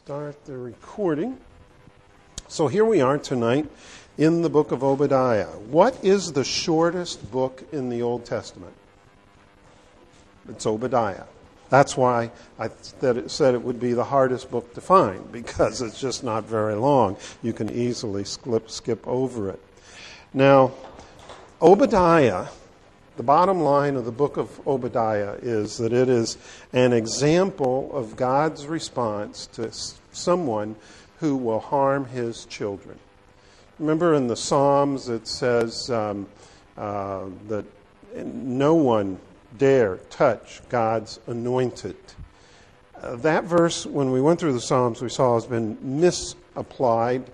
start the recording. So here we are tonight in the book of Obadiah. What is the shortest book in the Old Testament? It's Obadiah. That's why I said it would be the hardest book to find, because it's just not very long. You can easily skip over it. Now, Obadiah, the bottom line of the book of Obadiah is that it is an example of God's response to someone who will harm his children. Remember in the Psalms it says that no one dare touch God's anointed. That verse, when we went through the Psalms, we saw has been misapplied,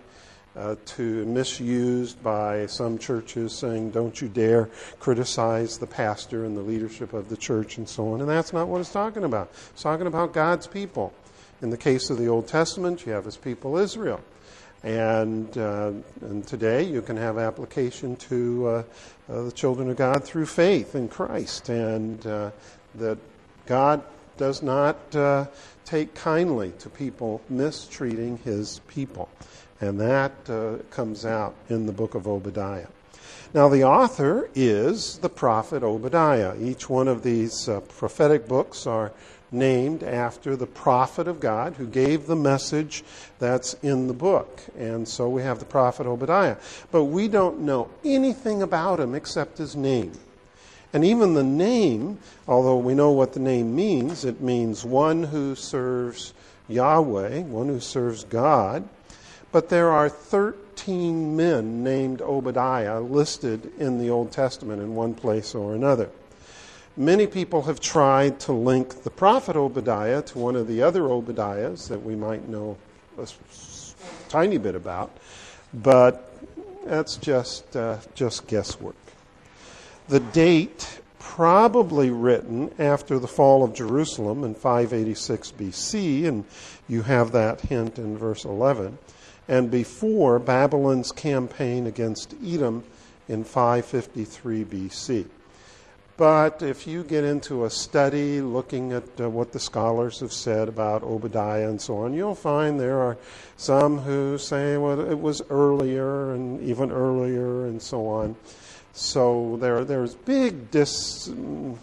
misused by some churches, saying, don't you dare criticize the pastor and the leadership of the church and so on. And that's not what it's talking about. It's talking about God's people. In the case of the Old Testament, you have his people Israel. And today you can have application to the children of God through faith in Christ. And that God does not take kindly to people mistreating his people. And that comes out in the book of Obadiah. Now, the author is the prophet Obadiah. Each one of these prophetic books are named after the prophet of God who gave the message that's in the book. And so we have the prophet Obadiah. But we don't know anything about him except his name. And even the name, although we know what the name means, it means one who serves Yahweh, one who serves God. But there are 13 men named Obadiah listed in the Old Testament in one place or another. Many people have tried to link the prophet Obadiah to one of the other Obadiahs that we might know a tiny bit about, but that's just guesswork. The date probably written after the fall of Jerusalem in 586 BC, and you have that hint in verse 11, and before Babylon's campaign against Edom in 553 BC. But if you get into a study looking at what the scholars have said about Obadiah and so on, you'll find there are some who say, well, it was earlier and even earlier and so on. So there's big disagreement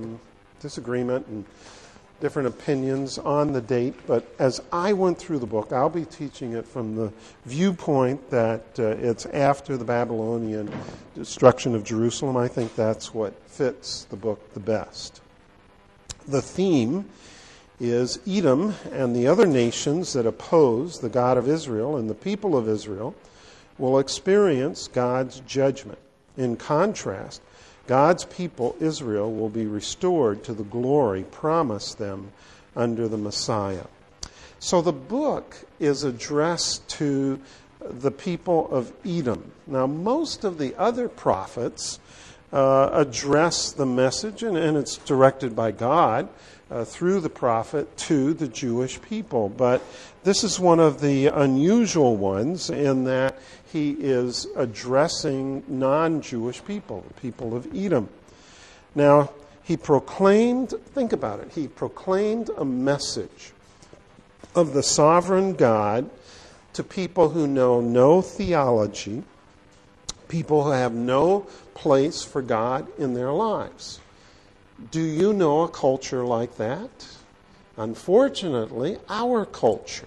and different opinions on the date. But as I went through the book, I'll be teaching it from the viewpoint that it's after the Babylonian destruction of Jerusalem. I think that's what fits the book the best. The theme is Edom and the other nations that oppose the God of Israel and the people of Israel will experience God's judgment. In contrast, God's people, Israel, will be restored to the glory promised them under the Messiah. So the book is addressed to the people of Edom. Now, most of the other prophets address the message, and it's directed by God through the prophet to the Jewish people. But this is one of the unusual ones in that he is addressing non-Jewish people, the people of Edom. Now, he proclaimed, think about it, he proclaimed a message of the sovereign God to people who know no theology, people who have no place for God in their lives. Do you know a culture like that? Unfortunately, our culture.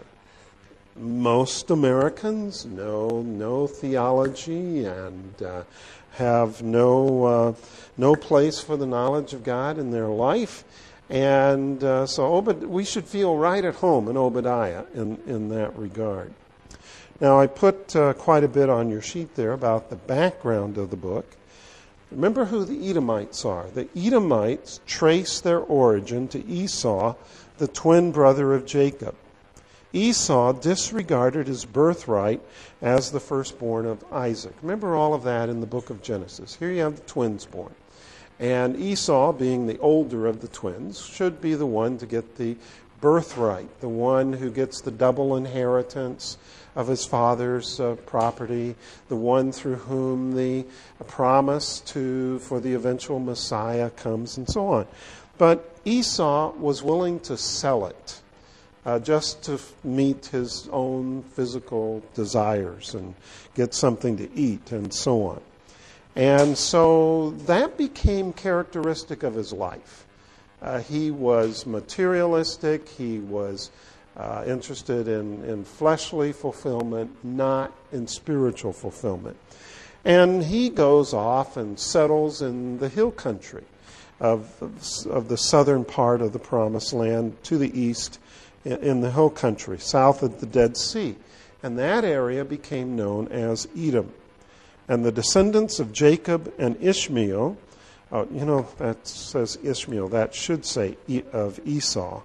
Most Americans know no theology and have no place for the knowledge of God in their life. And so we should feel right at home in Obadiah in that regard. Now, I put quite a bit on your sheet there about the background of the book. Remember who the Edomites are. The Edomites trace their origin to Esau, the twin brother of Jacob. Esau disregarded his birthright as the firstborn of Isaac. Remember all of that in the book of Genesis. Here you have the twins born. And Esau, being the older of the twins, should be the one to get the birthright, the one who gets the double inheritance of his father's property, the one through whom the promise for the eventual Messiah comes, and so on. But Esau was willing to sell it just to meet his own physical desires and get something to eat and so on. And so that became characteristic of his life. He was materialistic. He was interested in fleshly fulfillment, not in spiritual fulfillment. And he goes off and settles in the hill country of the southern part of the Promised Land to the east in the hill country, south of the Dead Sea. And that area became known as Edom. And the descendants of Jacob and Ishmael, that says Ishmael, that should say of Esau,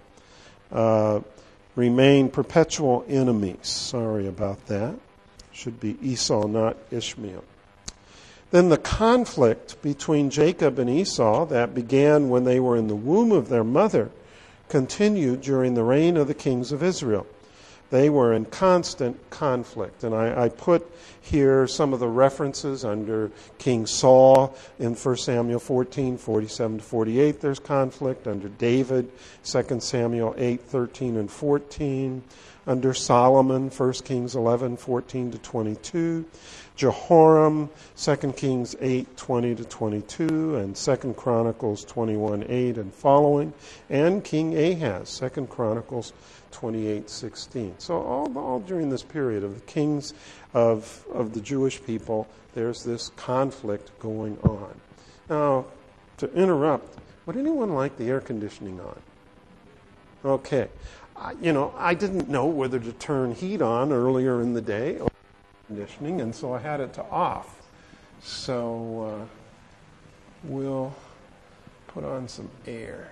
remain perpetual enemies. Sorry about that. Should be Esau, not Ishmael. Then the conflict between Jacob and Esau that began when they were in the womb of their mother continued during the reign of the kings of Israel. They were in constant conflict. And I put here some of the references under King Saul in 1 Samuel 14, 47 to 48. There's conflict. Under David, 2 Samuel 8, 13 and 14. Under Solomon, 1 Kings 11, 14 to 22. Jehoram, 2 Kings 8, 20 to 22, and 2 Chronicles 21, 8 and following, and King Ahaz, 2 Chronicles 28, 16. So all during this period of the kings of the Jewish people, there's this conflict going on. Now, to interrupt, would anyone like the air conditioning on? Okay. I didn't know whether to turn heat on earlier in the day or conditioning, and so I had it to off. So we'll put on some air.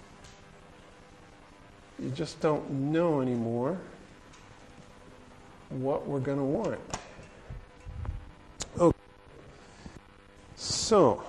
You just don't know anymore what we're going to want. Okay. So,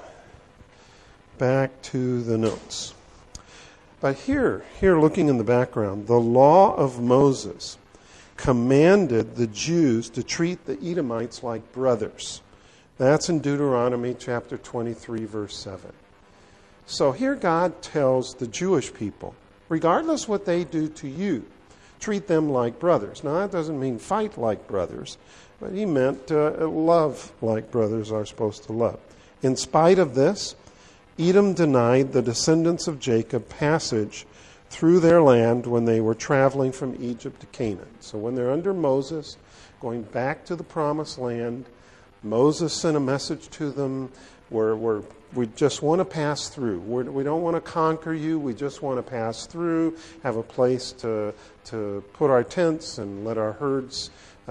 back to the notes. But here looking in the background, the law of Moses commanded the Jews to treat the Edomites like brothers. That's in Deuteronomy chapter 23, verse 7. So here God tells the Jewish people, regardless what they do to you, treat them like brothers. Now, that doesn't mean fight like brothers, but he meant love like brothers are supposed to love. In spite of this, Edom denied the descendants of Jacob passage through their land when they were traveling from Egypt to Canaan. So when they're under Moses, going back to the Promised Land, Moses sent a message to them we just want to pass through. We don't want to conquer you. We just want to pass through, have a place to put our tents and let our herds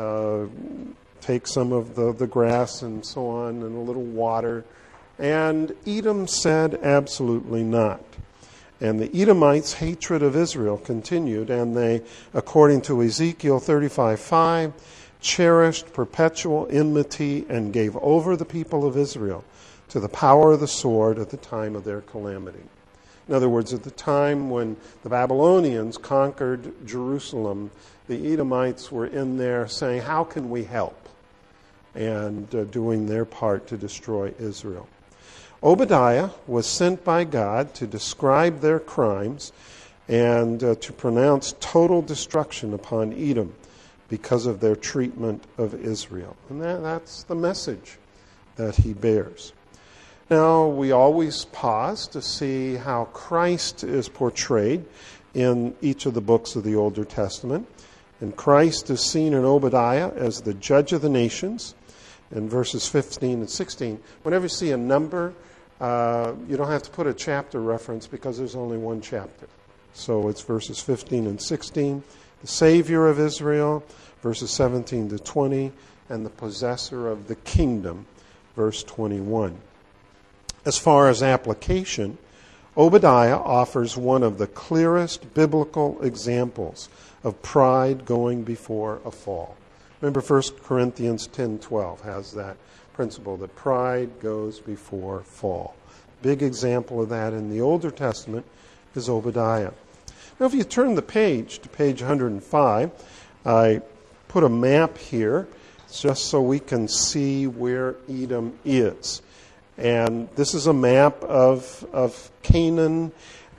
take some of the grass and so on and a little water. And Edom said absolutely not. And the Edomites' hatred of Israel continued, and they, according to Ezekiel 35:5, cherished perpetual enmity and gave over the people of Israel to the power of the sword at the time of their calamity. In other words, at the time when the Babylonians conquered Jerusalem, the Edomites were in there saying, how can we help? And doing their part to destroy Israel. Obadiah was sent by God to describe their crimes and to pronounce total destruction upon Edom because of their treatment of Israel. And that's the message that he bears. Now, we always pause to see how Christ is portrayed in each of the books of the Old Testament. And Christ is seen in Obadiah as the judge of the nations in verses 15 and 16. Whenever you see a number, you don't have to put a chapter reference because there's only one chapter. So it's verses 15 and 16, the Savior of Israel, verses 17 to 20, and the possessor of the kingdom, verse 21. As far as application, Obadiah offers one of the clearest biblical examples of pride going before a fall. Remember 1 Corinthians 10:12 has that principle that pride goes before fall. Big example of that in the Older Testament is Obadiah. Now if you turn the page to page 105, I put a map here just so we can see where Edom is. And this is a map of Canaan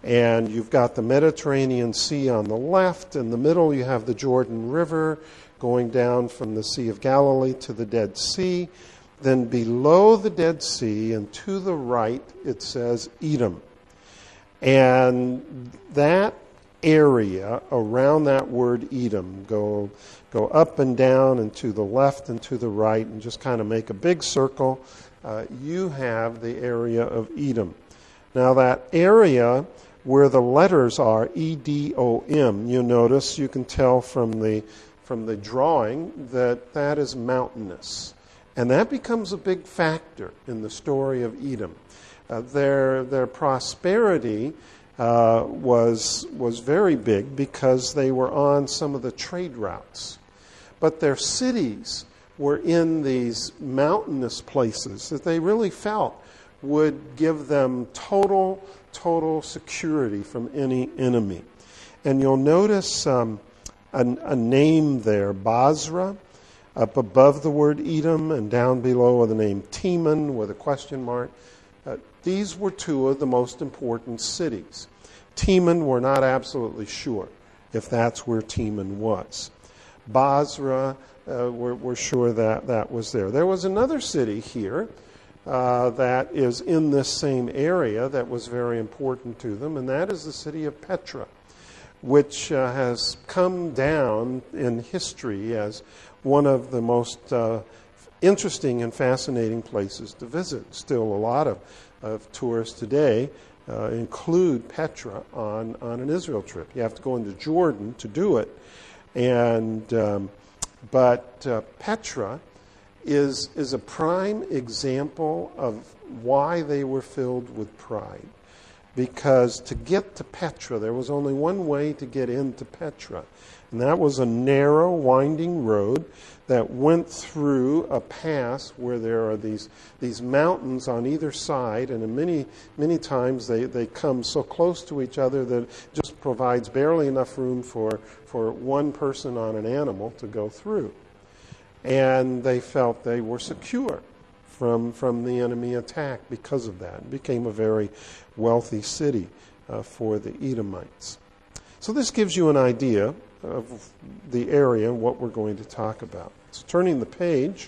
And you've got the Mediterranean Sea on the left. In the middle, you have the Jordan River going down from the Sea of Galilee to the Dead Sea. Then below the Dead Sea and to the right, it says Edom. And that area around that word Edom, go up and down and to the left and to the right and just kind of make a big circle. You have the area of Edom. Now that area where the letters are, E-D-O-M, you notice, you can tell from the drawing that is mountainous. And that becomes a big factor in the story of Edom. Their prosperity was very big because they were on some of the trade routes. But their cities were in these mountainous places that they really felt would give them total security from any enemy. And you'll notice a name there, Basra, up above the word Edom, and down below the name Teman with a question mark. These were two of the most important cities. Teman, we're not absolutely sure if that's where Teman was. Basra, we're sure that was there. There was another city here that is in this same area that was very important to them, and that is the city of Petra, which has come down in history as one of the most interesting and fascinating places to visit. Still, a lot of tourists today include Petra on an Israel trip. You have to go into Jordan to do it, but Petra is a prime example of why they were filled with pride. Because to get to Petra, there was only one way to get into Petra, and that was a narrow, winding road that went through a pass where there are these mountains on either side, and many times they come so close to each other that it just provides barely enough room for one person on an animal to go through. And they felt they were secure from the enemy attack because of that. It became a very wealthy city for the Edomites. So this gives you an idea of the area and what we're going to talk about. So turning the page,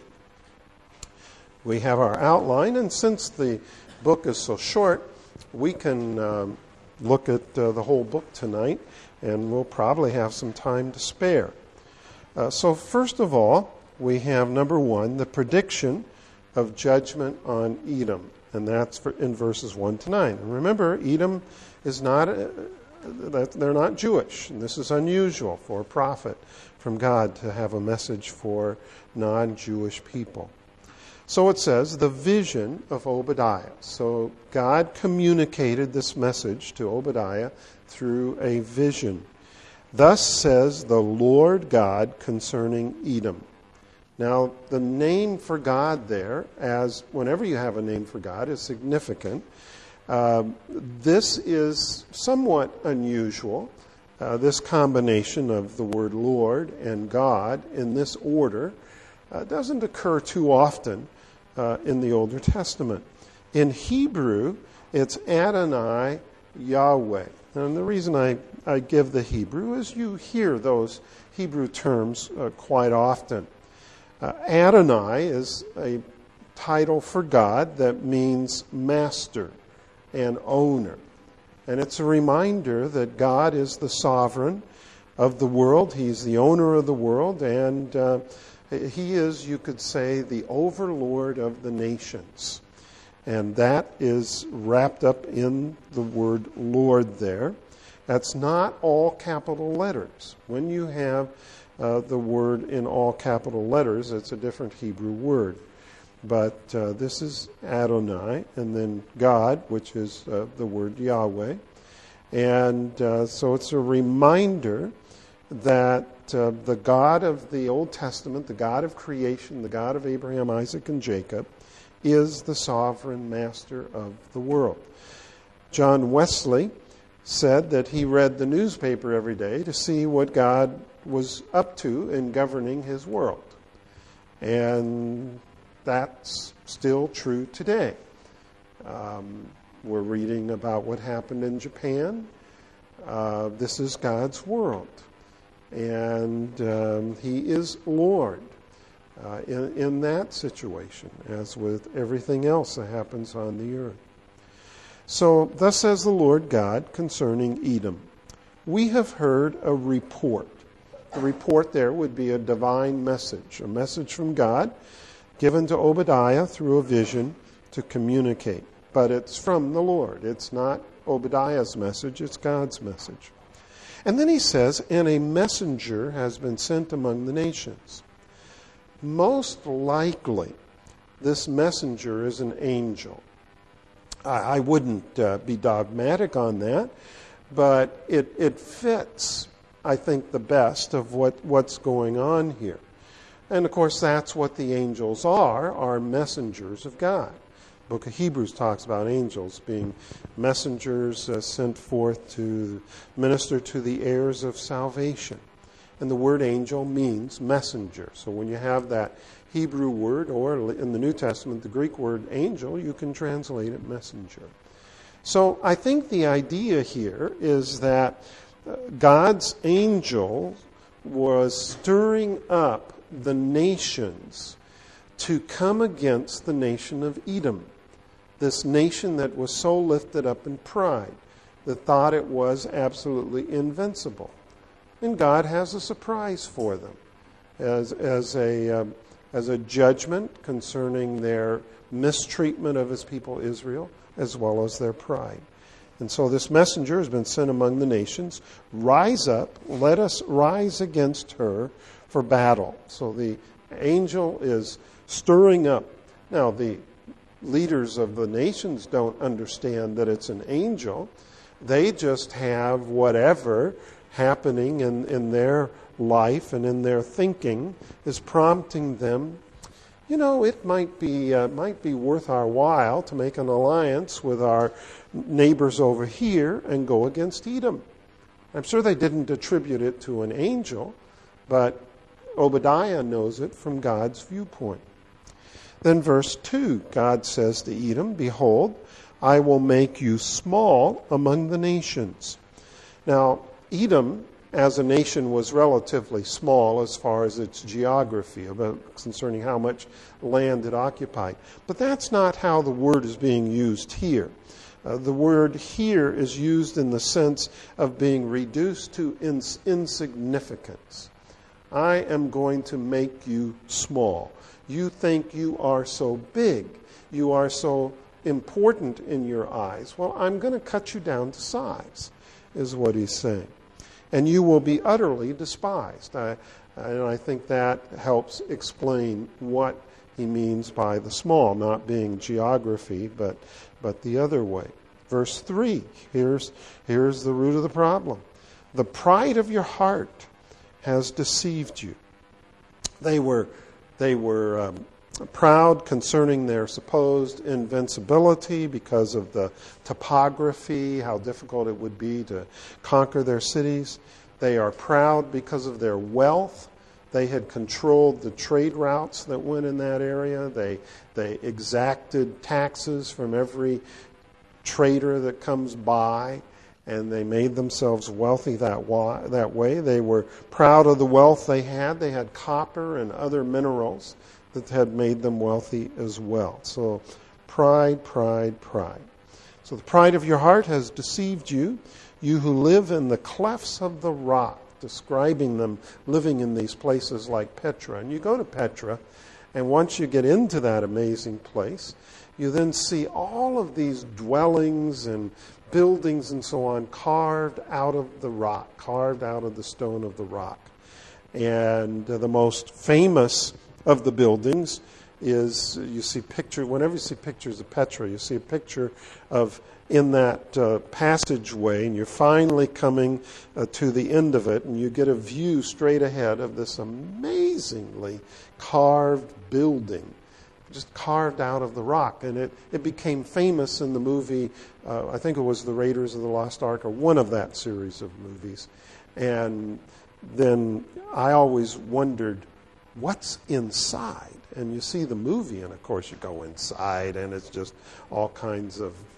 we have our outline, and since the book is so short, we can look at the whole book tonight, and we'll probably have some time to spare. So first of all, we have number 1, the prediction of judgment on Edom, and that's in verses 1 to 9. And remember, Edom is not, they're not Jewish, and this is unusual for a prophet from God to have a message for non-Jewish people. So it says, the vision of Obadiah. So God communicated this message to Obadiah through a vision. Thus says the Lord God concerning Edom. Now, the name for God there, as whenever you have a name for God, is significant. This is somewhat unusual, this combination of the word Lord and God in this order doesn't occur too often in the Older Testament. In Hebrew, it's Adonai Yahweh. And the reason I give the Hebrew is you hear those Hebrew terms quite often. Adonai is a title for God that means master and owner. And it's a reminder that God is the sovereign of the world. He's the owner of the world, and He is, you could say, the overlord of the nations. And that is wrapped up in the word Lord there. That's not all capital letters. When you have the word in all capital letters, it's a different Hebrew word. But this is Adonai, and then God, which is the word Yahweh. And so it's a reminder that the God of the Old Testament, the God of creation, the God of Abraham, Isaac, and Jacob, is the sovereign master of the world. John Wesley said that he read the newspaper every day to see what God was up to in governing his world. And that's still true today. We're reading about what happened in Japan. This is God's world. And He is Lord in that situation, as with everything else that happens on the earth. So, thus says the Lord God concerning Edom, we have heard a report. The report there would be a divine message, a message from God given to Obadiah through a vision to communicate. But it's from the Lord. It's not Obadiah's message, it's God's message. And then he says, and a messenger has been sent among the nations. Most likely, this messenger is an angel. I wouldn't be dogmatic on that, but it fits, I think, the best of what's going on here. And of course, that's what the angels are messengers of God. The book of Hebrews talks about angels being messengers sent forth to minister to the heirs of salvation. And the word angel means messenger. So when you have that Hebrew word, or in the New Testament, the Greek word angel, you can translate it messenger. So I think the idea here is that God's angel was stirring up the nations to come against the nation of Edom, this nation that was so lifted up in pride, that thought it was absolutely invincible. And God has a surprise for them as a judgment concerning their mistreatment of His people Israel, as well as their pride. And so this messenger has been sent among the nations. Rise up, let us rise against her for battle. So the angel is stirring up. Now, the leaders of the nations don't understand that it's an angel. They just have whatever happening in their life and in their thinking is prompting them. You know, it might be worth our while to make an alliance with our neighbors over here and go against Edom. I'm sure they didn't attribute it to an angel, but Obadiah knows it from God's viewpoint. Then verse 2, God says to Edom, behold, I will make you small among the nations. Now, Edom, as a nation, was relatively small as far as its geography, concerning how much land it occupied. But that's not how the word is being used here. The word here is used in the sense of being reduced to insignificance. I am going to make you small. You think you are so big. You are so important in your eyes. Well, I'm going to cut you down to size, is what he's saying. And you will be utterly despised. And I think that helps explain what he means by the small, not being geography, but the other way. Verse 3, here's the root of the problem. The pride of your heart has deceived you. They were proud concerning their supposed invincibility because of the topography, how difficult it would be to conquer their cities. They are proud because of their wealth. They had controlled the trade routes that went in that area. They exacted taxes from every trader that comes by, and they made themselves wealthy that way. They were proud of the wealth they had. They had copper and other minerals that had made them wealthy as well. So pride, pride, pride. So the pride of your heart has deceived you, you who live in the clefts of the rock, describing them living in these places like Petra. And you go to Petra, and once you get into that amazing place, you then see all of these dwellings and buildings and so on carved out of the rock, carved out of the stone of the rock. And the most famous of the buildings is, whenever you see pictures of Petra, you see a picture of, in that passageway, and you're finally coming to the end of it, and you get a view straight ahead of this amazingly carved building, just carved out of the rock. And it became famous in the movie, I think it was The Raiders of the Lost Ark, or one of that series of movies. And then I always wondered, what's inside? And you see the movie, and of course you go inside, and it's just all kinds of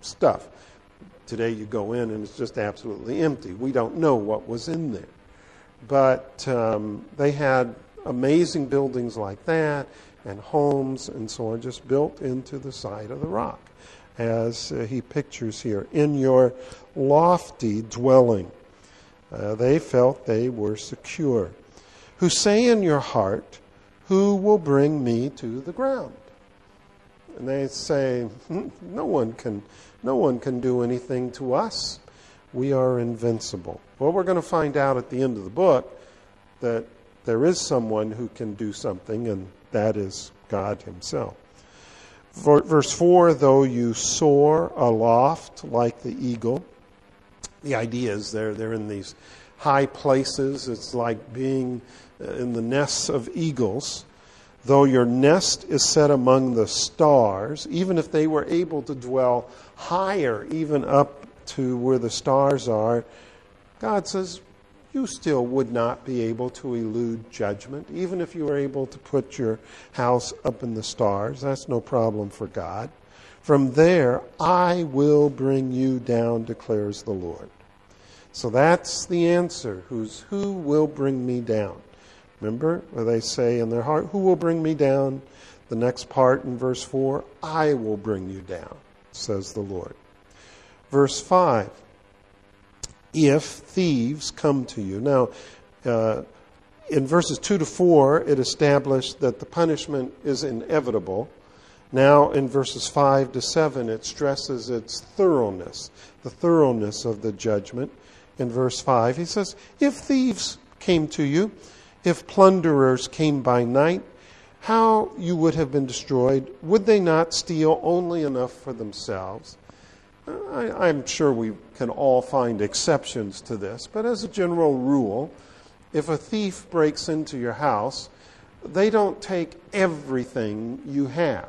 stuff. Today you go in and it's just absolutely empty. We don't know what was in there. But they had amazing buildings like that and homes and so on just built into the side of the rock, as he pictures here. In your lofty dwelling, they felt they were secure. Who say in your heart, who will bring me to the ground? And they say, no one can do anything to us. We are invincible. Well, we're going to find out at the end of the book that there is someone who can do something, and that is God himself. Verse 4, though you soar aloft like the eagle. The idea is they're in these high places. It's like being in the nests of eagles. Though your nest is set among the stars, even if they were able to dwell higher, even up to where the stars are, God says, you still would not be able to elude judgment. Even if you were able to put your house up in the stars, that's no problem for God. From there, I will bring you down, declares the Lord. So that's the answer. Who will bring me down? Remember where they say in their heart, who will bring me down? The next part in verse 4, I will bring you down, says the Lord. Verse 5, if thieves come to you. Now, in verses 2 to 4, it established that the punishment is inevitable. Now, in verses 5 to 7, it stresses its thoroughness, the thoroughness of the judgment. In verse 5, he says, if thieves came to you, if plunderers came by night, how you would have been destroyed? Would they not steal only enough for themselves? I'm sure we can all find exceptions to this, but as a general rule, if a thief breaks into your house, they don't take everything you have.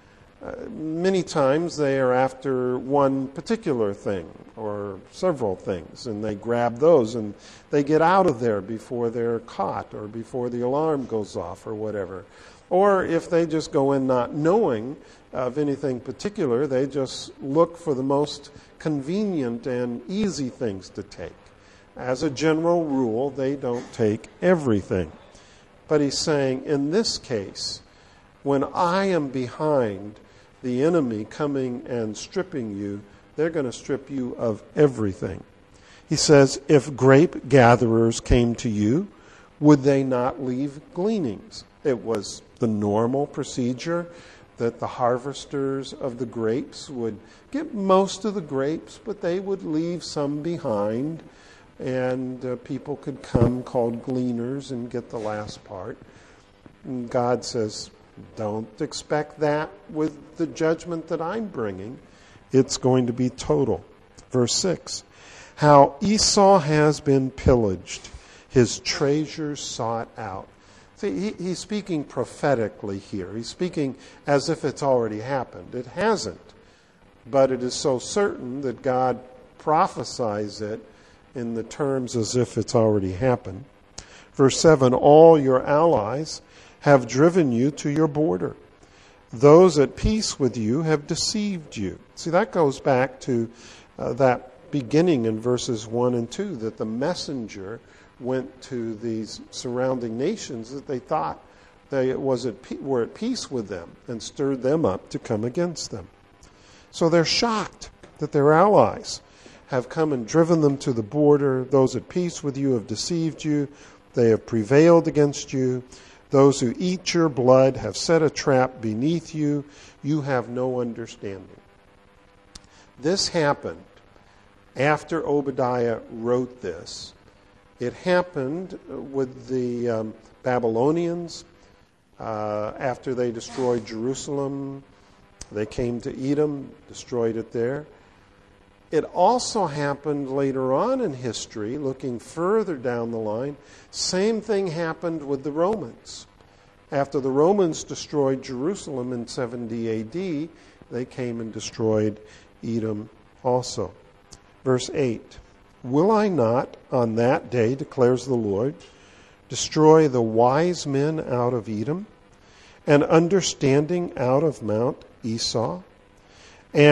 Many times they are after one particular thing or several things, and they grab those and they get out of there before they're caught or before the alarm goes off or whatever. Or if they just go in not knowing of anything particular, they just look for the most convenient and easy things to take. As a general rule, they don't take everything. But he's saying, in this case, when I am behind the enemy coming and stripping you, they're going to strip you of everything. He says, if grape gatherers came to you, would they not leave gleanings? It was the normal procedure that the harvesters of the grapes would get most of the grapes, but they would leave some behind, and people could come called gleaners and get the last part. And God says, don't expect that with the judgment that I'm bringing. It's going to be total. Verse 6, how Esau has been pillaged, his treasures sought out. See, he's speaking prophetically here. He's speaking as if it's already happened. It hasn't, but it is so certain that God prophesies it in the terms as if it's already happened. Verse 7, all your allies have driven you to your border. Those at peace with you have deceived you. See, that goes back to that beginning in verses 1 and 2, that the messenger went to these surrounding nations that they thought they were at peace with them and stirred them up to come against them. So they're shocked that their allies have come and driven them to the border. Those at peace with you have deceived you. They have prevailed against you. Those who eat your blood have set a trap beneath you. You have no understanding. This happened after Obadiah wrote this. It happened with the Babylonians after they destroyed Jerusalem. They came to Edom, destroyed it there. It also happened later on in history, looking further down the line. Same thing happened with the Romans. After the Romans destroyed Jerusalem in 70 AD, they came and destroyed Edom also. Verse 8, will I not on that day, declares the Lord, destroy the wise men out of Edom and understanding out of Mount Esau? And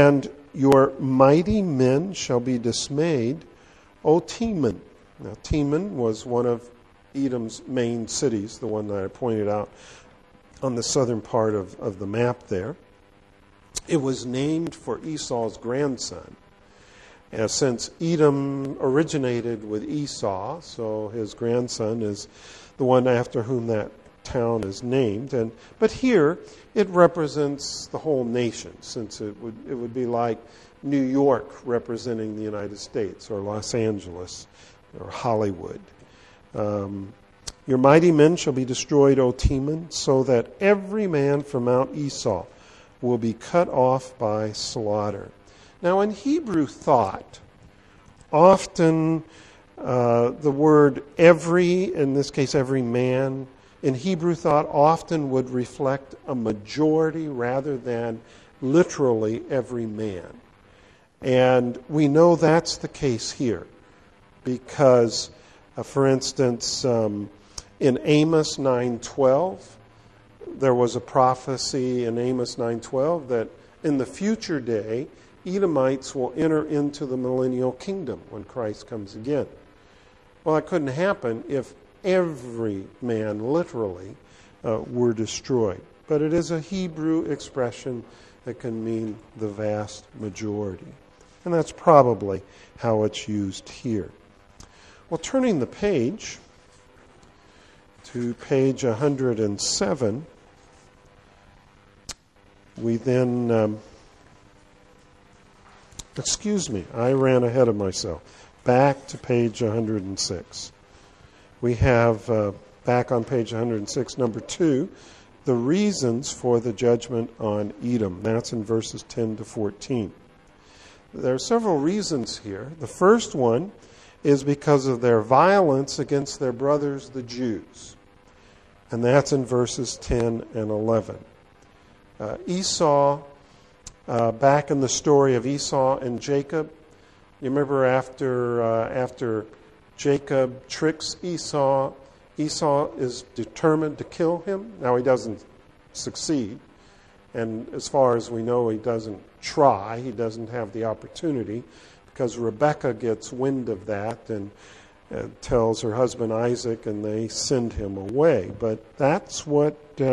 your mighty men shall be dismayed, O Teman. Now, Teman was one of Edom's main cities, the one that I pointed out on the southern part of the map there. It was named for Esau's grandson. Since Edom originated with Esau, so his grandson is the one after whom that town is named. But here it represents the whole nation, since it would be like New York representing the United States, or Los Angeles, or Hollywood. Your mighty men shall be destroyed, O Teman, so that every man from Mount Esau will be cut off by slaughter. Now, in Hebrew thought, often the word every, in this case every man, in Hebrew thought often would reflect a majority rather than literally every man. And we know that's the case here because, for instance, in Amos 9:12, there was a prophecy in Amos 9:12 that in the future day, Edomites will enter into the millennial kingdom when Christ comes again. Well, that couldn't happen if every man literally were destroyed. But it is a Hebrew expression that can mean the vast majority. And that's probably how it's used here. Well, turning the page to page 107, we then... excuse me, I ran ahead of myself. Back to page 106. We have, back on page 106, number 2, the reasons for the judgment on Edom. That's in verses 10 to 14. There are several reasons here. The first one is because of their violence against their brothers, the Jews. And that's in verses 10 and 11. Esau, back in the story of Esau and Jacob, you remember after Jacob tricks Esau, Esau is determined to kill him. Now he doesn't succeed, and as far as we know, he doesn't try. He doesn't have the opportunity because Rebekah gets wind of that and tells her husband Isaac, and they send him away. But that's what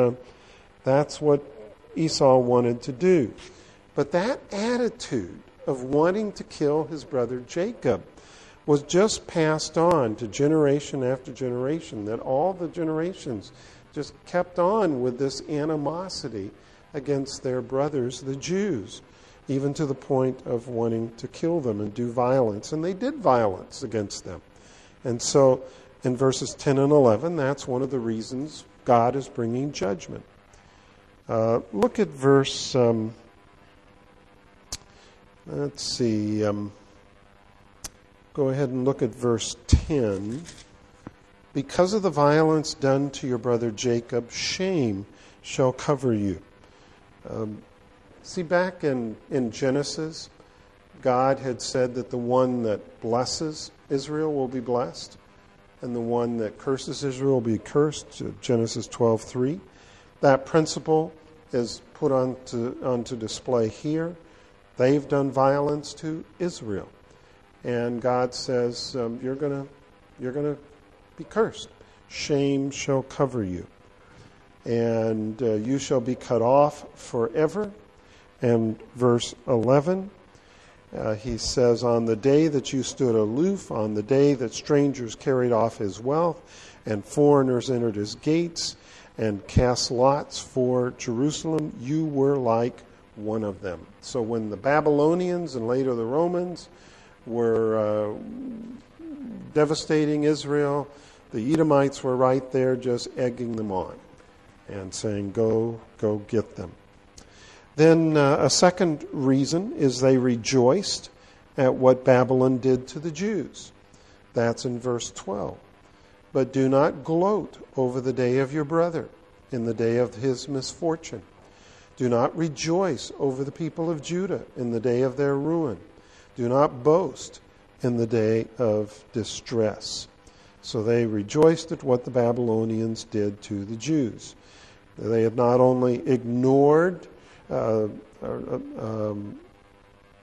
Esau wanted to do. But that attitude of wanting to kill his brother Jacob was just passed on to generation after generation, that all the generations just kept on with this animosity against their brothers, the Jews, even to the point of wanting to kill them and do violence. And they did violence against them. And so in verses 10 and 11, that's one of the reasons God is bringing judgment. Look at verse... let's see. Go ahead and look at verse 10. Because of the violence done to your brother Jacob, shame shall cover you. See, back in Genesis, God had said that the one that blesses Israel will be blessed, and the one that curses Israel will be cursed, Genesis 12:3. That principle is put onto display here. They've done violence to Israel. And God says, you're going to be cursed. Shame shall cover you. And you shall be cut off forever. And verse 11, he says, on the day that you stood aloof, on the day that strangers carried off his wealth, and foreigners entered his gates, and cast lots for Jerusalem, you were like one of them. So when the Babylonians and later the Romans were devastating Israel, the Edomites were right there just egging them on and saying, go get them. Then a second reason is they rejoiced at what Babylon did to the Jews. That's in verse 12. But do not gloat over the day of your brother, in the day of his misfortune. Do not rejoice over the people of Judah in the day of their ruin. Do not boast in the day of distress. So they rejoiced at what the Babylonians did to the Jews. They had not only ignored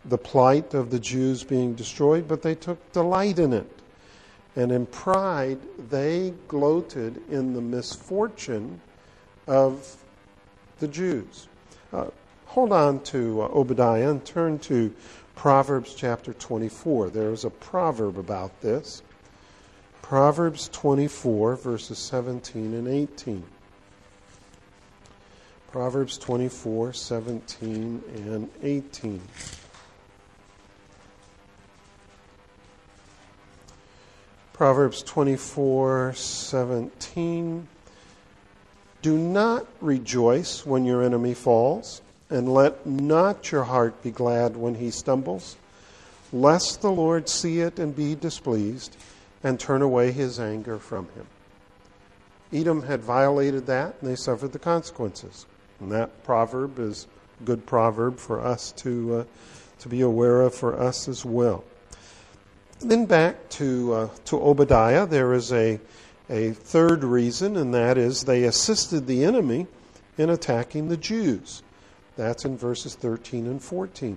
the plight of the Jews being destroyed, but they took delight in it. And in pride, they gloated in the misfortune of the Jews. Hold on to Obadiah and turn to Proverbs chapter 24. There is a proverb about this. Proverbs 24, verses 17 and 18. Proverbs 24, 17 and 18. Proverbs 24, 17. Do not rejoice when your enemy falls, and let not your heart be glad when he stumbles, lest the Lord see it and be displeased, and turn away his anger from him. Edom had violated that, and they suffered the consequences. And that proverb is a good proverb for us to be aware of for us as well. Then back to Obadiah, there is a third reason, and that is they assisted the enemy in attacking the Jews. That's in verses 13 and 14.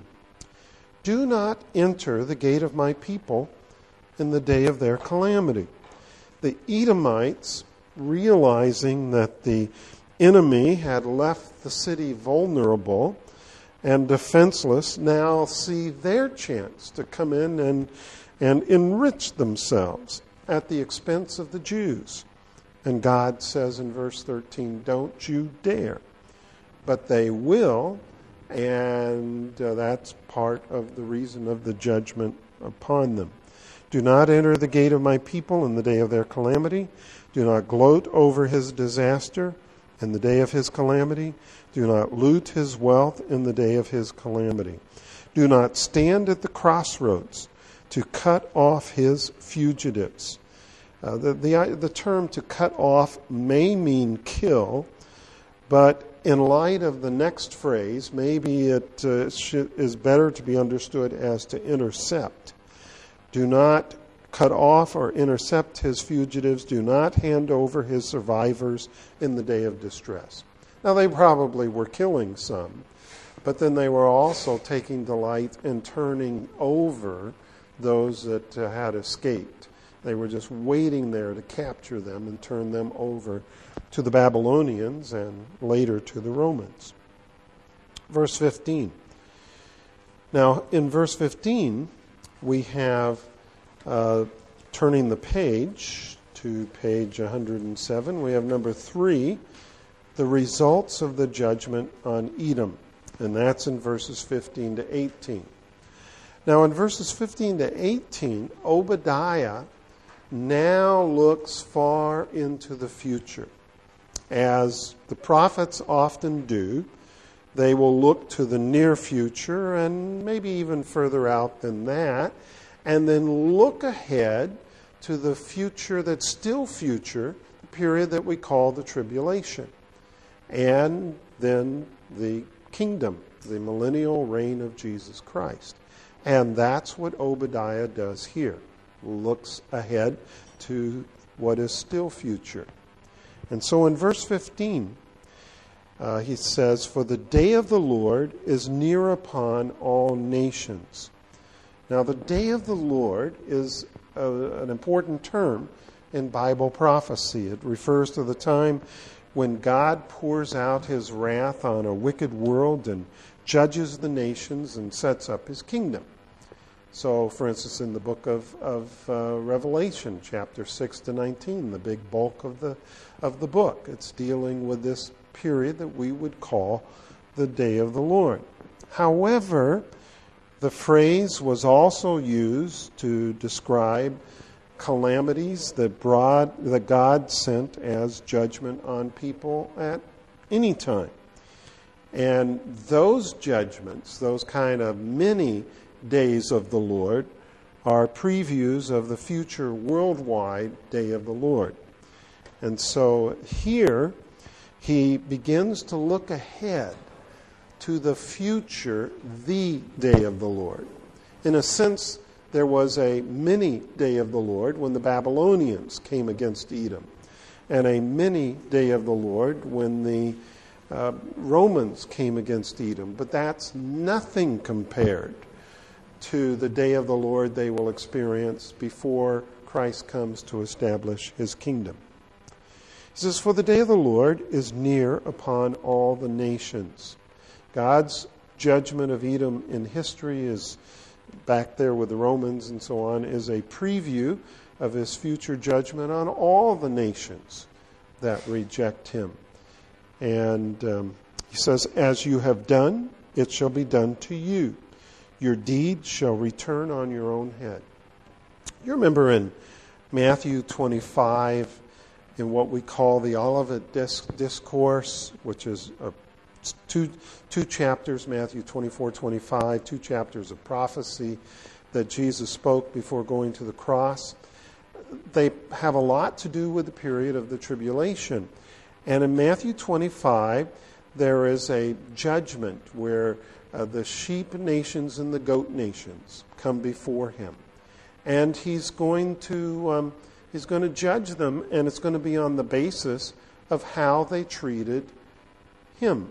Do not enter the gate of my people in the day of their calamity. The Edomites, realizing that the enemy had left the city vulnerable and defenseless, now see their chance to come in and enrich themselves at the expense of the Jews. And God says in verse 13, don't you dare. But they will, and that's part of the reason of the judgment upon them. Do not enter the gate of my people in the day of their calamity. Do not gloat over his disaster in the day of his calamity. Do not loot his wealth in the day of his calamity. Do not stand at the crossroads to cut off his fugitives. The term to cut off may mean kill, but in light of the next phrase, maybe it is better to be understood as to intercept. Do not cut off or intercept his fugitives. Do not hand over his survivors in the day of distress. Now, they probably were killing some, but then they were also taking delight in turning over those that had escaped. They were just waiting there to capture them and turn them over to the Babylonians and later to the Romans. Verse 15. Now, in verse 15, we have, turning the page to page 107, we have number 3, the results of the judgment on Edom. And that's in verses 15 to 18. Now, in verses 15 to 18, Obadiah now looks far into the future. As the prophets often do, they will look to the near future and maybe even further out than that, and then look ahead to the future that's still future, the period that we call the tribulation, and then the kingdom, the millennial reign of Jesus Christ. And that's what Obadiah does here. Looks ahead to what is still future. And so in verse 15, he says, for the day of the Lord is near upon all nations. Now, the day of the Lord is an important term in Bible prophecy. It refers to the time when God pours out his wrath on a wicked world and judges the nations and sets up his kingdom. So, for instance, in the book of Revelation, chapter 6 to 19, the big bulk of the book, it's dealing with this period that we would call the day of the Lord. However, the phrase was also used to describe calamities that God sent as judgment on people at any time. And those judgments, those kind of many days of the Lord, are previews of the future worldwide day of the Lord. And so here he begins to look ahead to the future, the day of the Lord. In a sense, there was a mini day of the Lord when the Babylonians came against Edom, and a mini day of the Lord when the Romans came against Edom. But that's nothing compared to the day of the Lord they will experience before Christ comes to establish his kingdom. He says, "For the day of the Lord is near upon all the nations." God's judgment of Edom in history is back there with the Romans and so on, is a preview of his future judgment on all the nations that reject him. And he says, "As you have done, it shall be done to you. Your deeds shall return on your own head." You remember in Matthew 25, in what we call the Olivet Discourse, which is two chapters, Matthew 24, 25, 2 chapters of prophecy that Jesus spoke before going to the cross. They have a lot to do with the period of the tribulation. And in Matthew 25, there is a judgment where the sheep nations and the goat nations come before him. And he's going to judge them, and it's going to be on the basis of how they treated him.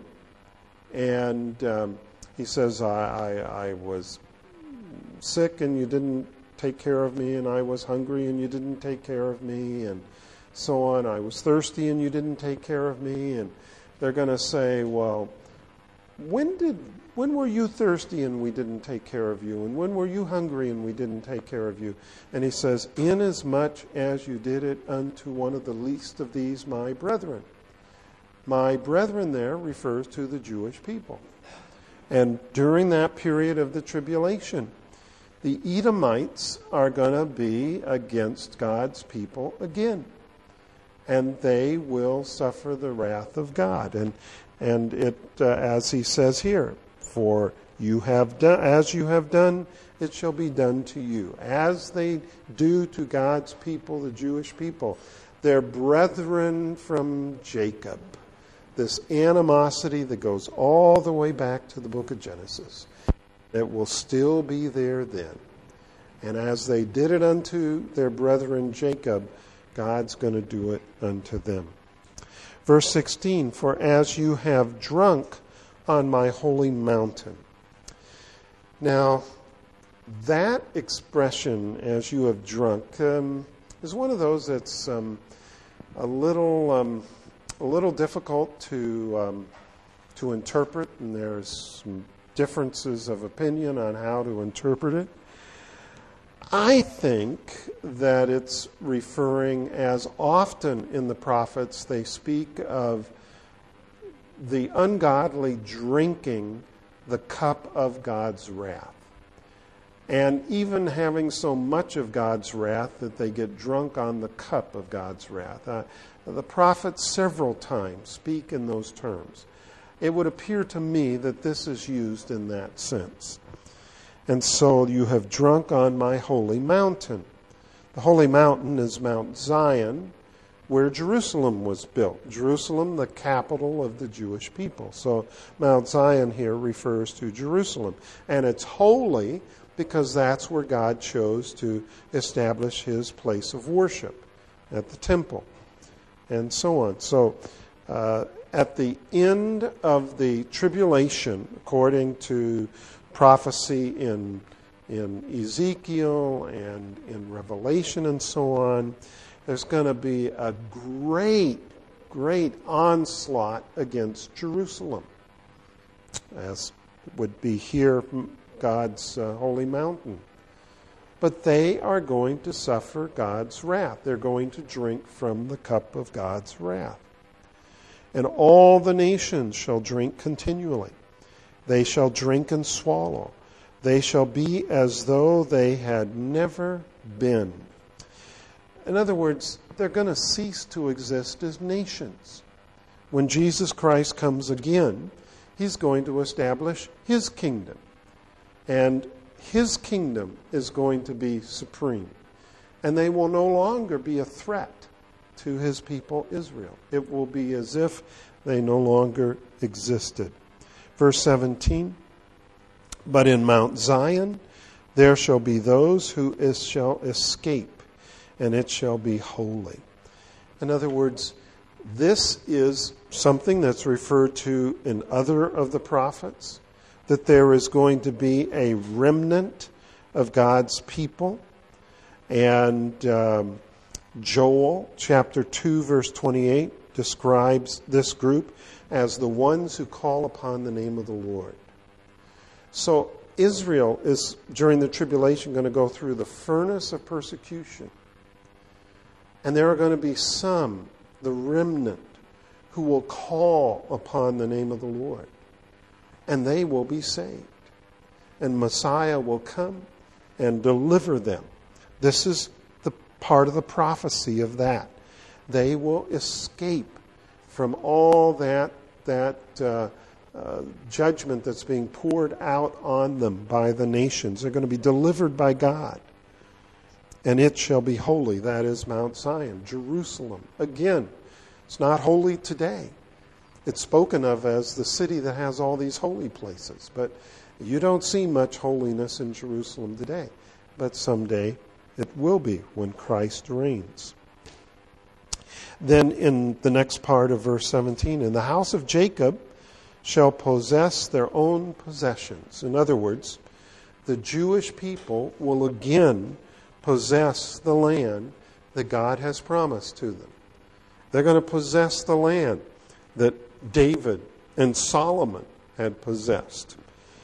And he says, I was sick and you didn't take care of me, and I was hungry and you didn't take care of me, and so on. I was thirsty and you didn't take care of me. And they're going to say, well, when were you thirsty and we didn't take care of you? And when were you hungry and we didn't take care of you? And he says, "Inasmuch as you did it unto one of the least of these my brethren." My brethren there refers to the Jewish people. And during that period of the tribulation, the Edomites are going to be against God's people again. And they will suffer the wrath of God. And it, as he says here, "For you have done, as you have done, it shall be done to you." As they do to God's people, the Jewish people, their brethren from Jacob. This animosity that goes all the way back to the book of Genesis, that will still be there then. And as they did it unto their brethren Jacob, God's going to do it unto them. Verse 16, "For as you have drunk on my holy mountain." Now, that expression, "as you have drunk," is one of those that's a little difficult to interpret, and there's some differences of opinion on how to interpret it. I think that it's referring, as often in the prophets, they speak of the ungodly drinking the cup of God's wrath. And even having so much of God's wrath that they get drunk on the cup of God's wrath. The prophets several times speak in those terms. It would appear to me that this is used in that sense. And so you have drunk on my holy mountain. The holy mountain is Mount Zion, where Jerusalem was built. Jerusalem, the capital of the Jewish people. So Mount Zion here refers to Jerusalem. And it's holy because that's where God chose to establish his place of worship, at the temple, and so on. So at the end of the tribulation, according to prophecy in Ezekiel and in Revelation and so on, there's going to be a great onslaught against Jerusalem, as would be here God's holy mountain. But they are going to suffer God's wrath. They're going to drink from the cup of God's wrath. And all the nations shall drink continually. They shall drink and swallow. They shall be as though they had never been. In other words, they're going to cease to exist as nations. When Jesus Christ comes again, he's going to establish his kingdom. And his kingdom is going to be supreme. And they will no longer be a threat to his people Israel. It will be as if they no longer existed. Verse 17, but in Mount Zion there shall be those who shall escape, and it shall be holy. In other words, this is something that's referred to in other of the prophets, that there is going to be a remnant of God's people. And Joel chapter 2 verse 28 describes this group as the ones who call upon the name of the Lord. So Israel is, during the tribulation, going to go through the furnace of persecution. And there are going to be some, the remnant, who will call upon the name of the Lord. And they will be saved. And Messiah will come and deliver them. This is the part of the prophecy of that. They will escape from all that judgment that's being poured out on them by the nations. They're going to be delivered by God. And it shall be holy. That is Mount Zion, Jerusalem. Again, it's not holy today. It's spoken of as the city that has all these holy places. But you don't see much holiness in Jerusalem today. But someday it will be when Christ reigns. Then in the next part of verse 17, and the house of Jacob shall possess their own possessions. In other words, the Jewish people will again possess the land that God has promised to them. They're going to possess the land that David and Solomon had possessed.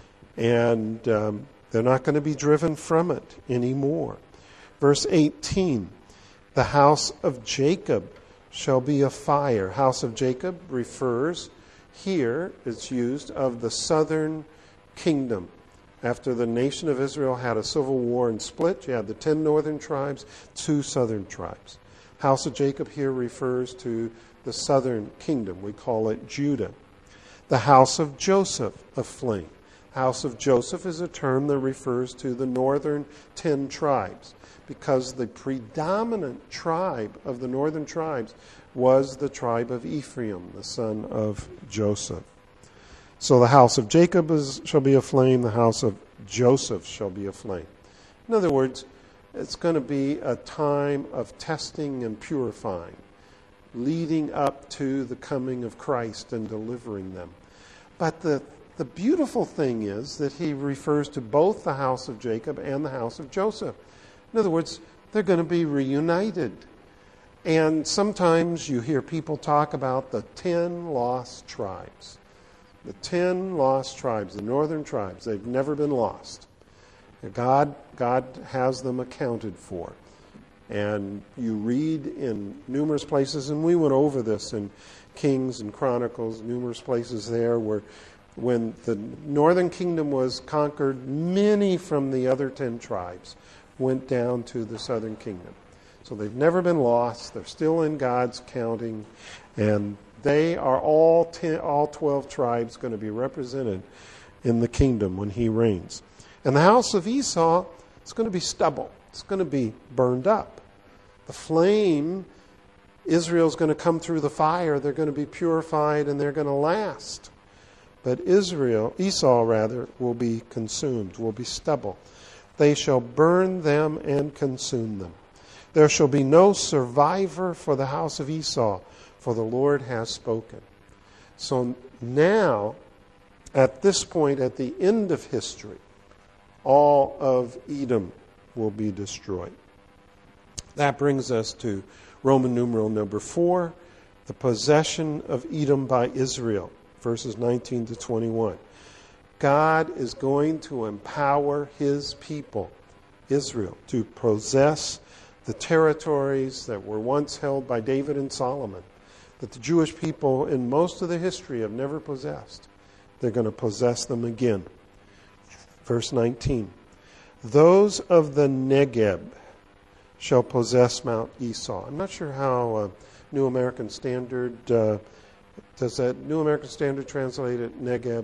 And they're not going to be driven from it anymore. Verse 18, the house of Jacob shall be a fire. House of Jacob refers, here it's used, of the southern kingdom. After the nation of Israel had a civil war and split, you had the 10 northern tribes, 2 southern tribes. House of Jacob here refers to the southern kingdom. We call it Judah. The house of Joseph, a flame. House of Joseph is a term that refers to the northern 10 tribes, because the predominant tribe of the northern tribes was the tribe of Ephraim, the son of Joseph. So the house of Jacob shall be a flame, the house of Joseph shall be a flame. In other words, it's going to be a time of testing and purifying, leading up to the coming of Christ and delivering them. But the beautiful thing is that he refers to both the house of Jacob and the house of Joseph. In other words, they're going to be reunited. And sometimes you hear people talk about the 10 lost tribes. The 10 lost tribes, the northern tribes, they've never been lost. God has them accounted for. And you read in numerous places, and we went over this in Kings and Chronicles, numerous places there where when the northern kingdom was conquered, many from the other 10 tribes went down to the southern kingdom. So they've never been lost. They're still in God's counting. And they are all 12 tribes going to be represented in the kingdom when he reigns. And the house of Esau, it's going to be stubble. It's going to be burned up. The flame, Israel's going to come through the fire. They're going to be purified and they're going to last. But Esau will be consumed, will be stubble. They shall burn them and consume them. There shall be no survivor for the house of Esau, for the Lord has spoken. So now, at this point, at the end of history, all of Edom will be destroyed. That brings us to Roman numeral number 4, the possession of Edom by Israel, verses 19 to 21. God is going to empower his people, Israel, to possess the territories that were once held by David and Solomon, that the Jewish people in most of their history have never possessed. They're going to possess them again. Verse 19. Those of the Negeb shall possess Mount Esau. I'm not sure how New American Standard, does that New American Standard translate it Negeb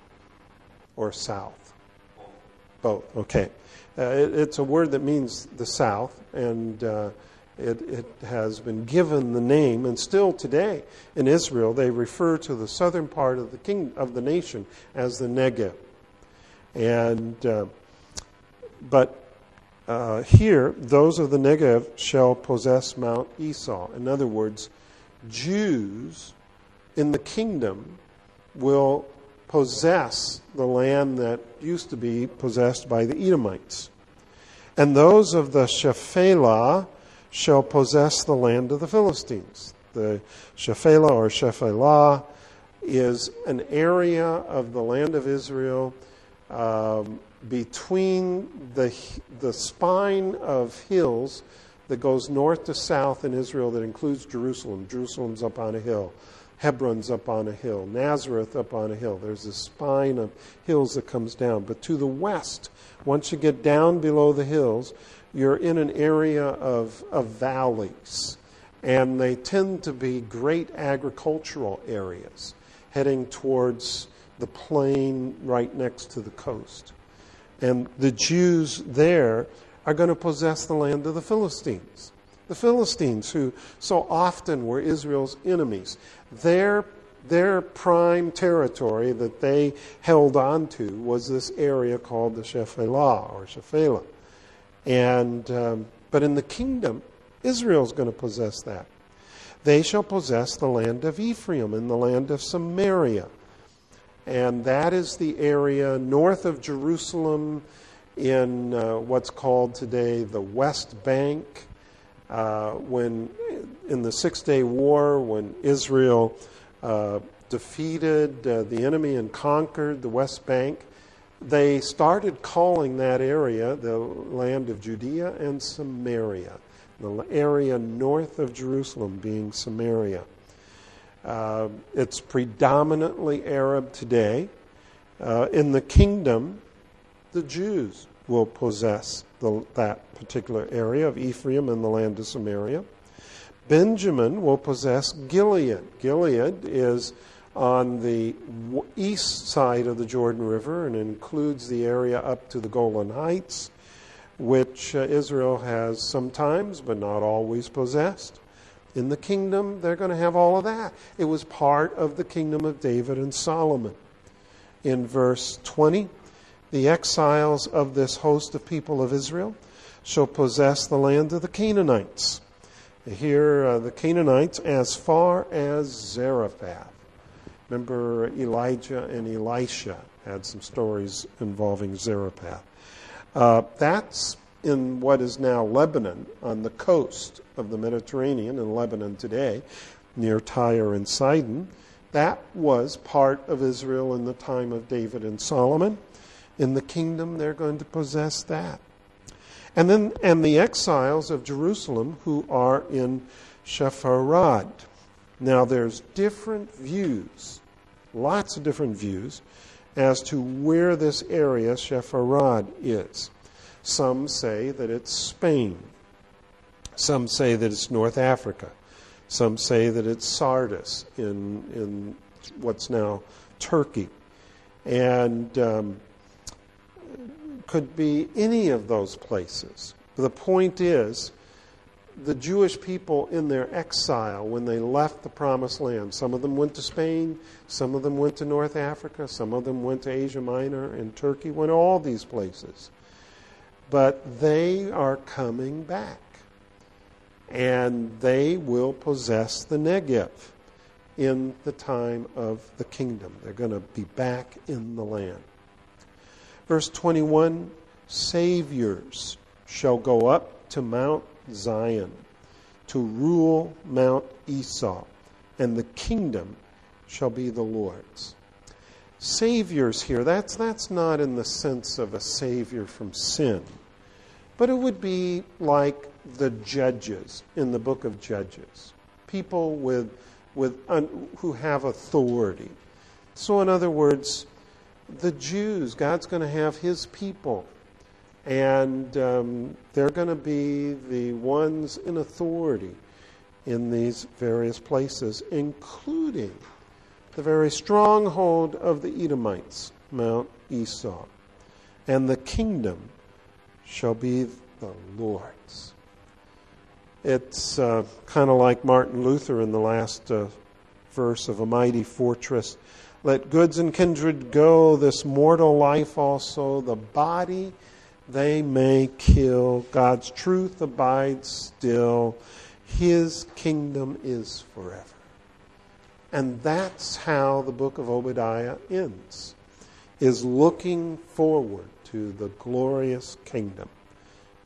or south? Both. Okay. It's a word that means the south, and it has been given the name, and still today in Israel they refer to the southern part of the nation as the Negev. And but here, those of the Negev shall possess Mount Esau. In other words, Jews in the kingdom will possess the land that used to be possessed by the Edomites. And those of the Shephelah shall possess the land of the Philistines. The Shephelah or Shephelah is an area of the land of Israel between the spine of hills that goes north to south in Israel that includes Jerusalem. Jerusalem's up on a hill. Hebron's up on a hill. Nazareth up on a hill. There's a spine of hills that comes down. But to the west, once you get down below the hills, you're in an area of valleys. And they tend to be great agricultural areas, heading towards the plain right next to the coast. And the Jews there are going to possess the land of the Philistines. The Philistines, who so often were Israel's enemies, their prime territory that they held on to was this area called the Shephelah or Shephelah. And but in the kingdom, Israel's going to possess that. They shall possess the land of Ephraim and the land of Samaria. And that is the area north of Jerusalem in what's called today the West Bank. When in the Six-Day War, when Israel defeated the enemy and conquered the West Bank, they started calling that area the land of Judea and Samaria, the area north of Jerusalem being Samaria. It's predominantly Arab today. In the kingdom, the Jews will possess that particular area of Ephraim and the land of Samaria. Benjamin will possess Gilead. Gilead is on the east side of the Jordan River and includes the area up to the Golan Heights, which Israel has sometimes but not always possessed. In the kingdom, they're going to have all of that. It was part of the kingdom of David and Solomon. In verse 20, the exiles of this host of people of Israel shall possess the land of the Canaanites. Here, the Canaanites as far as Zarephath. Remember, Elijah and Elisha had some stories involving Zarephath. That's in what is now Lebanon, on the coast of the Mediterranean in Lebanon today, near Tyre and Sidon. That was part of Israel in the time of David and Solomon. In the kingdom, they're going to possess that. And the exiles of Jerusalem who are in Sepharad. Now there's different views, lots of different views, as to where this area, Sepharad, is. Some say that it's Spain. Some say that it's North Africa. Some say that it's Sardis in what's now Turkey. And could be any of those places. The point is, the Jewish people in their exile, when they left the Promised Land, some of them went to Spain, some of them went to North Africa, some of them went to Asia Minor and Turkey, went to all these places. But they are coming back. And they will possess the Negev in the time of the kingdom. They're going to be back in the land. Verse 21, saviors shall go up to Mount Zion to rule Mount Esau, and the kingdom shall be the Lord's. Saviors here, that's not in the sense of a savior from sin, but it would be like the judges in the book of Judges, people who have authority. So in other words, the Jews, God's going to have his people, and they're going to be the ones in authority in these various places, including the very stronghold of the Edomites, Mount Esau. And the kingdom shall be the Lord's. It's kind of like Martin Luther in the last verse of A Mighty Fortress. Let goods and kindred go, this mortal life also, the body they may kill. God's truth abides still. His kingdom is forever. And that's how the book of Obadiah ends, is looking forward to the glorious kingdom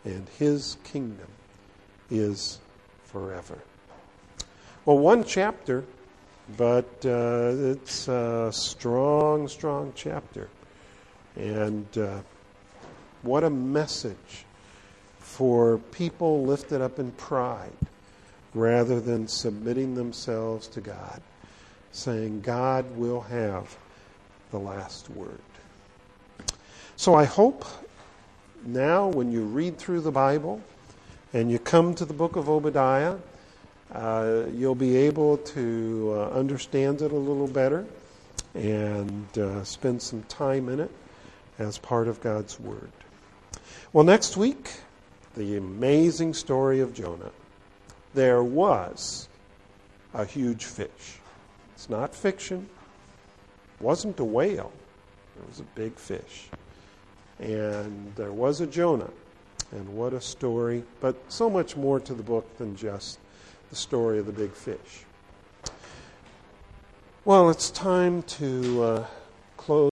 and his kingdom is forever. Well, one chapter, but it's a strong, strong chapter. And what a message for people lifted up in pride rather than submitting themselves to God, saying God will have the last word. So I hope now when you read through the Bible and you come to the book of Obadiah, you'll be able to understand it a little better and spend some time in it as part of God's Word. Well, next week, the amazing story of Jonah. There was a huge fish. It's not fiction. It wasn't a whale. It was a big fish. And there was a Jonah. And what a story. But so much more to the book than just the story of the big fish. Well, it's time to close.